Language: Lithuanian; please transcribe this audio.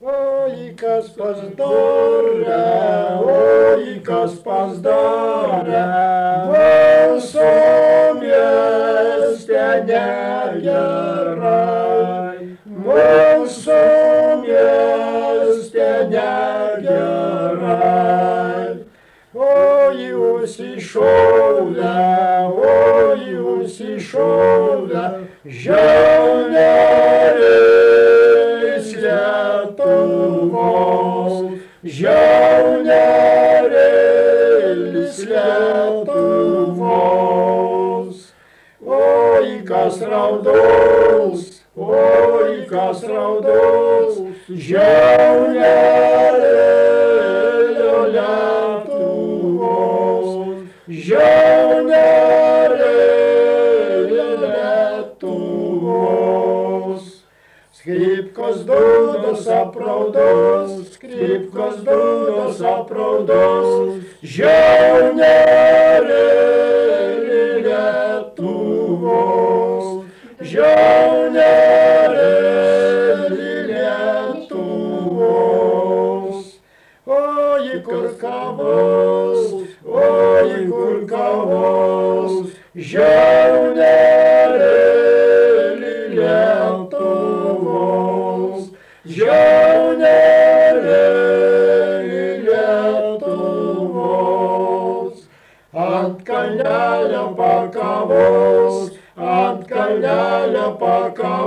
Oi, kas pazdorė, oi, kas pazdorė, mūsų mieste negerai, mūsų mieste negerai. Oi, jūs iššovė, žiauneris Lietuvos, žiauneris Lietuvos. Oi, kas raudos, žiaunerėlio Lietuvos, žiaunerėlio Lietuvos. Skripkos dūdos apraudos, žiaunerėlio Lietuvos, žiaunerėlio Lietuvos. Oi, kur kavos, žiaunerėlio Lietuvos, žiaunerėlio Lietuvos. Ant kalnelio pakavos,